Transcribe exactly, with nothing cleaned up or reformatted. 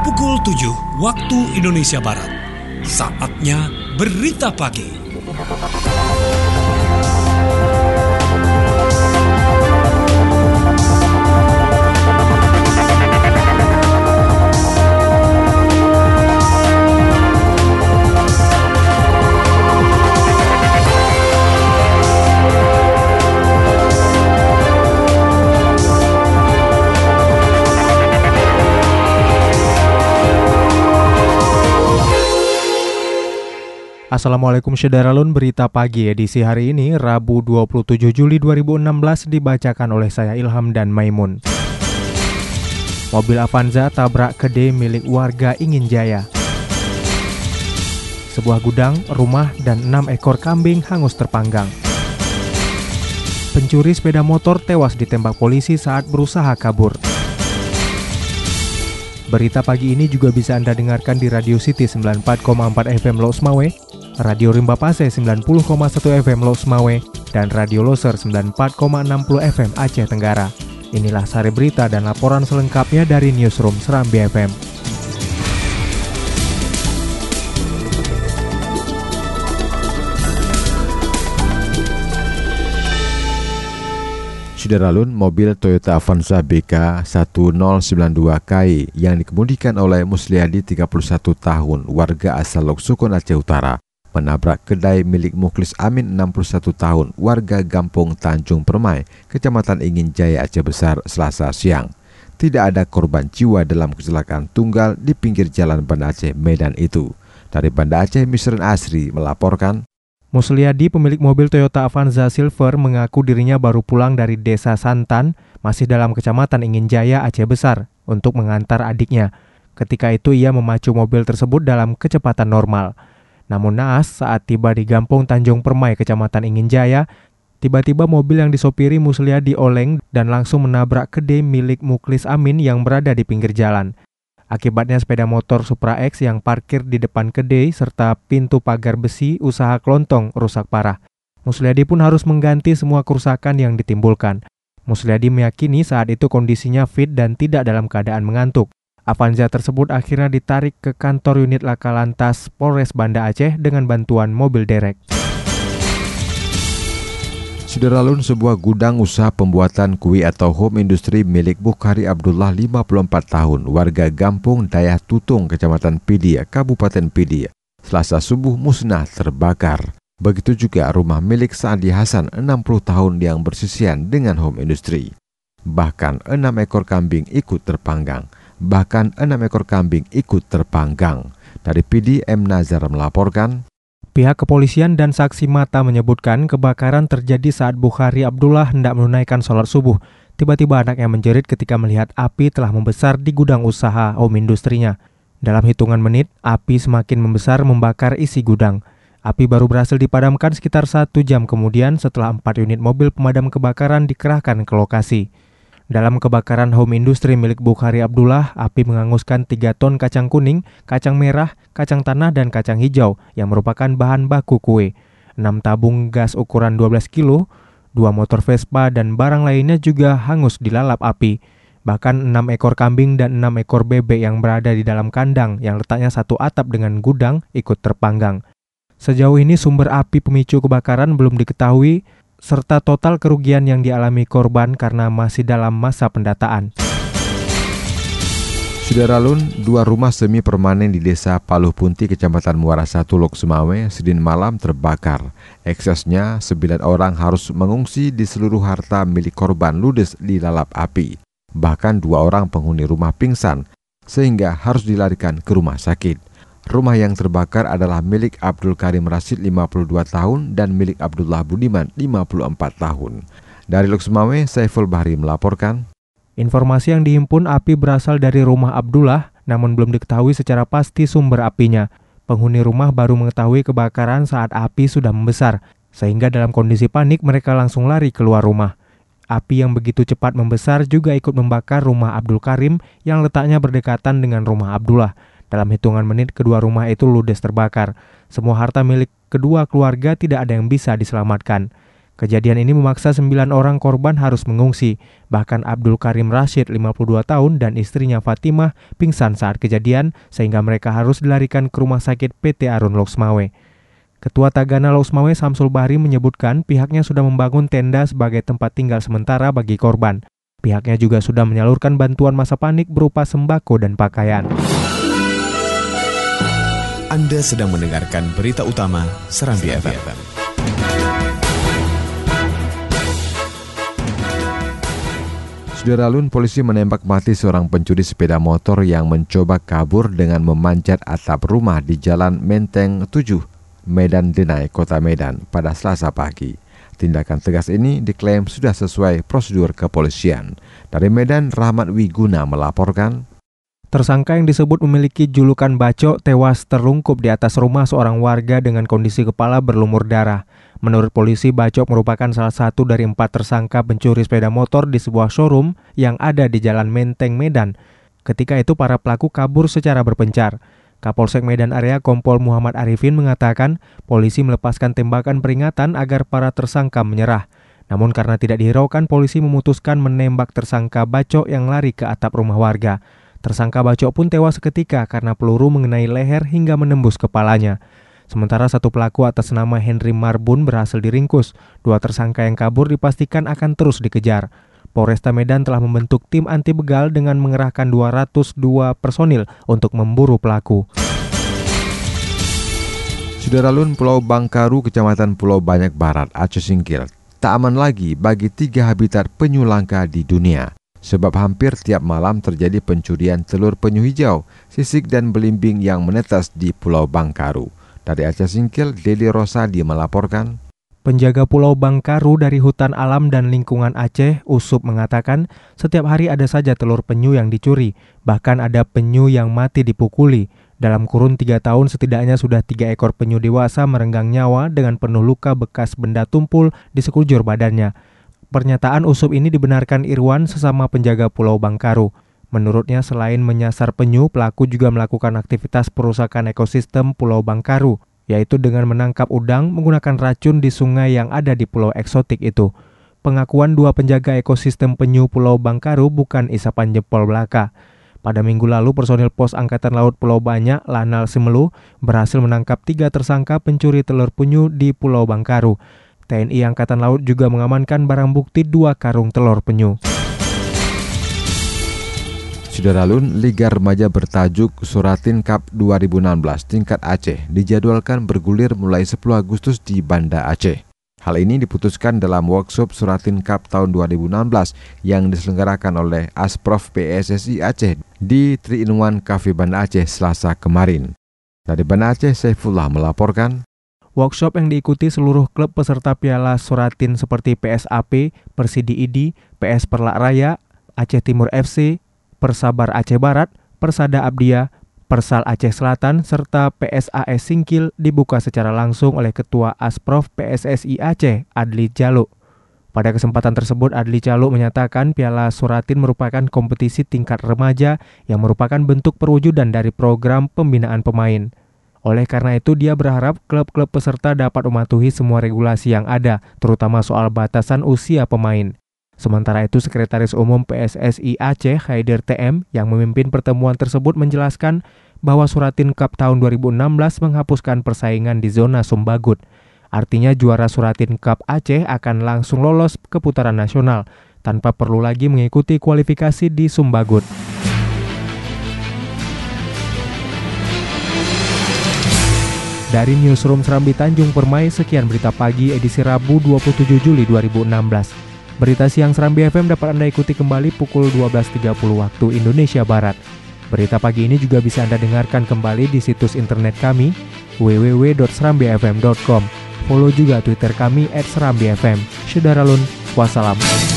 pukul tujuh waktu Indonesia Barat. Saatnya Berita Pagi. Assalamualaikum Syederalun, Berita Pagi edisi hari ini Rabu dua puluh tujuh Juli dua ribu enam belas dibacakan oleh saya Ilham dan Maimun. Mobil Avanza tabrak kedai milik warga Ingin Jaya. Sebuah gudang, rumah, dan enam ekor kambing hangus terpanggang. Pencuri sepeda motor tewas ditembak polisi saat berusaha kabur. Berita pagi ini juga bisa Anda dengarkan di Radio City sembilan puluh empat koma empat F M Los Mawe, Radio Rimba Pase sembilan puluh koma satu F M Los Mawe, dan Radio Loser sembilan puluh empat koma enam puluh F M Aceh Tenggara. Inilah sari berita dan laporan selengkapnya dari Newsroom Serambi F M. Syederalun, mobil Toyota Avanza B K satu nol sembilan dua K I yang dikemudikan oleh Musliadi tiga puluh satu tahun, warga asal Lok Sukun Aceh Utara, menabrak kedai milik Mukhlis Amin enam puluh satu tahun, warga Gampung Tanjung Permai, Kecamatan Ingin Jaya Aceh Besar, Selasa siang. Tidak ada korban jiwa dalam kecelakaan tunggal di pinggir jalan Banda Aceh Medan itu. Dari Banda Aceh, Misrin Asri melaporkan. Musliadi, pemilik mobil Toyota Avanza Silver, mengaku dirinya baru pulang dari Desa Santan, masih dalam Kecamatan Ingin Jaya, Aceh Besar, untuk mengantar adiknya. Ketika itu ia memacu mobil tersebut dalam kecepatan normal. Namun naas, saat tiba di Gampung Tanjung Permai, Kecamatan Ingin Jaya, tiba-tiba mobil yang disopiri Musliadi oleng dan langsung menabrak kedai milik Mukhlis Amin yang berada di pinggir jalan. Akibatnya sepeda motor Supra X yang parkir di depan kedai serta pintu pagar besi usaha kelontong rusak parah. Musliadi pun harus mengganti semua kerusakan yang ditimbulkan. Musliadi meyakini saat itu kondisinya fit dan tidak dalam keadaan mengantuk. Avanza tersebut akhirnya ditarik ke kantor unit Laka Lantas Polres Banda Aceh dengan bantuan mobil derek. Syederalun, sebuah gudang usaha pembuatan kue atau home industry milik Bukhari Abdullah lima puluh empat tahun, warga Gampung Dayah Tutung, Kecamatan Pidia, Kabupaten Pidia, Selasa subuh musnah terbakar. Begitu juga rumah milik Saadi Hasan enam puluh tahun yang bersisian dengan home industry. Bahkan enam ekor kambing ikut terpanggang. Bahkan enam ekor kambing ikut terpanggang. Dari P D, M. Nazar melaporkan. Pihak kepolisian dan saksi mata menyebutkan kebakaran terjadi saat Bukhari Abdullah hendak menunaikan sholat subuh. Tiba-tiba anaknya menjerit ketika melihat api telah membesar di gudang usaha home industrinya. Dalam hitungan menit, api semakin membesar membakar isi gudang. Api baru berhasil dipadamkan sekitar satu jam kemudian setelah empat unit mobil pemadam kebakaran dikerahkan ke lokasi. Dalam kebakaran home industry milik Bukhari Abdullah, api menghanguskan tiga ton kacang kuning, kacang merah, kacang tanah, dan kacang hijau yang merupakan bahan baku kue. enam tabung gas ukuran dua belas kilo, dua motor Vespa, dan barang lainnya juga hangus dilalap api. Bahkan enam ekor kambing dan enam ekor bebek yang berada di dalam kandang yang letaknya satu atap dengan gudang ikut terpanggang. Sejauh ini sumber api pemicu kebakaran belum diketahui, serta total kerugian yang dialami korban karena masih dalam masa pendataan. Syederalun, dua rumah semi permanen di Desa Paluh Punti, Kecamatan Muara Satu, Lok Sumawe, Senin malam terbakar. Eksesnya, sembilan orang harus mengungsi di seluruh harta milik korban ludes dilalap api. Bahkan dua orang penghuni rumah pingsan, sehingga harus dilarikan ke rumah sakit. Rumah yang terbakar adalah milik Abdul Karim Rasid lima puluh dua tahun dan milik Abdullah Budiman lima puluh empat tahun. Dari Lok Sumawe, Saiful Bahri melaporkan. Informasi yang dihimpun api berasal dari rumah Abdullah, namun belum diketahui secara pasti sumber apinya. Penghuni rumah baru mengetahui kebakaran saat api sudah membesar, sehingga dalam kondisi panik mereka langsung lari keluar rumah. Api yang begitu cepat membesar juga ikut membakar rumah Abdul Karim yang letaknya berdekatan dengan rumah Abdullah. Dalam hitungan menit, kedua rumah itu ludes terbakar. Semua harta milik kedua keluarga tidak ada yang bisa diselamatkan. Kejadian ini memaksa sembilan orang korban harus mengungsi. Bahkan Abdul Karim Rashid, lima puluh dua tahun, dan istrinya Fatimah pingsan saat kejadian sehingga mereka harus dilarikan ke rumah sakit P T Arun Loksmawe. Ketua Tagana Loksmawe Samsul Bahri menyebutkan pihaknya sudah membangun tenda sebagai tempat tinggal sementara bagi korban. Pihaknya juga sudah menyalurkan bantuan masa panik berupa sembako dan pakaian. Anda sedang mendengarkan berita utama Serambi F M. Sudaralun, polisi menembak mati seorang pencuri sepeda motor yang mencoba kabur dengan memanjat atap rumah di Jalan Menteng tujuh, Medan Denai, Kota Medan pada Selasa pagi. Tindakan tegas ini diklaim sudah sesuai prosedur kepolisian. Dari Medan, Rahmat Wiguna melaporkan. Tersangka yang disebut memiliki julukan Bacok tewas terlungkup di atas rumah seorang warga dengan kondisi kepala berlumur darah. Menurut polisi, Bacok merupakan salah satu dari empat tersangka pencuri sepeda motor di sebuah showroom yang ada di Jalan Menteng, Medan. Ketika itu para pelaku kabur secara berpencar. Kapolsek Medan Area Kompol Muhammad Arifin mengatakan polisi melepaskan tembakan peringatan agar para tersangka menyerah. Namun karena tidak dihiraukan, polisi memutuskan menembak tersangka Bacok yang lari ke atap rumah warga. Tersangka Bacok pun tewas seketika karena peluru mengenai leher hingga menembus kepalanya. Sementara satu pelaku atas nama Henry Marbun berhasil diringkus. Dua tersangka yang kabur dipastikan akan terus dikejar. Polresta Medan telah membentuk tim anti begal dengan mengerahkan dua ratus dua personil untuk memburu pelaku. Sudaralun, Pulau Bangkaru, Kecamatan Pulau Banyak Barat, Aceh Singkil, tak aman lagi bagi tiga habitat penyu langka di dunia. Sebab hampir tiap malam terjadi pencurian telur penyu hijau, sisik dan belimbing yang menetas di Pulau Bangkaru. Dari Aceh Singkil, Deli Rosadi melaporkan. Penjaga Pulau Bangkaru dari Hutan Alam dan Lingkungan Aceh, Usup, mengatakan setiap hari ada saja telur penyu yang dicuri. Bahkan ada penyu yang mati dipukuli. Dalam kurun tiga tahun setidaknya sudah tiga ekor penyu dewasa merenggang nyawa dengan penuh luka bekas benda tumpul di sekujur badannya. Pernyataan Usup ini dibenarkan Irwan, sesama penjaga Pulau Bangkaru. Menurutnya, selain menyasar penyu, pelaku juga melakukan aktivitas perusakan ekosistem Pulau Bangkaru, yaitu dengan menangkap udang menggunakan racun di sungai yang ada di pulau eksotik itu. Pengakuan dua penjaga ekosistem penyu Pulau Bangkaru bukan isapan jempol belaka. Pada minggu lalu, personil Pos Angkatan Laut Pulau Banyak, Lanal Simelu, berhasil menangkap tiga tersangka pencuri telur penyu di Pulau Bangkaru. T N I Angkatan Laut juga mengamankan barang bukti dua karung telur penyu. Sudaralun, Liga Remaja bertajuk Suratin Cup dua ribu enam belas tingkat Aceh dijadwalkan bergulir mulai sepuluh Agustus di Banda Aceh. Hal ini diputuskan dalam workshop Suratin Cup tahun dua ribu enam belas yang diselenggarakan oleh Asprof P S S I Aceh di three in one Cafe Banda Aceh Selasa kemarin. Dari Banda Aceh, Saifullah melaporkan. Workshop yang diikuti seluruh klub peserta Piala Suratin seperti P S A P, Persidi I D I, P S Perlak Raya, Aceh Timur F C, Persabar Aceh Barat, Persada Abdia, Persal Aceh Selatan, serta P S A S Singkil dibuka secara langsung oleh Ketua Asprof P S S I Aceh, Adli Jaluk. Pada kesempatan tersebut, Adli Jaluk menyatakan Piala Suratin merupakan kompetisi tingkat remaja yang merupakan bentuk perwujudan dari program pembinaan pemain. Oleh karena itu, dia berharap klub-klub peserta dapat mematuhi semua regulasi yang ada, terutama soal batasan usia pemain. Sementara itu, Sekretaris Umum P S S I Aceh, Haider T M, yang memimpin pertemuan tersebut menjelaskan bahwa Suratin Cup tahun dua ribu enam belas menghapuskan persaingan di zona Sumbagut. Artinya juara Suratin Cup Aceh akan langsung lolos ke putaran nasional, tanpa perlu lagi mengikuti kualifikasi di Sumbagut. Dari Newsroom Serambi Tanjung Permai, sekian berita pagi edisi Rabu dua puluh tujuh Juli dua ribu enam belas. Berita siang Serambi F M dapat Anda ikuti kembali pukul dua belas tiga puluh waktu Indonesia Barat. Berita pagi ini juga bisa Anda dengarkan kembali di situs internet kami w w w dot serambi f m dot com. Follow juga Twitter kami at serambi f m. Syudaralun, wassalam.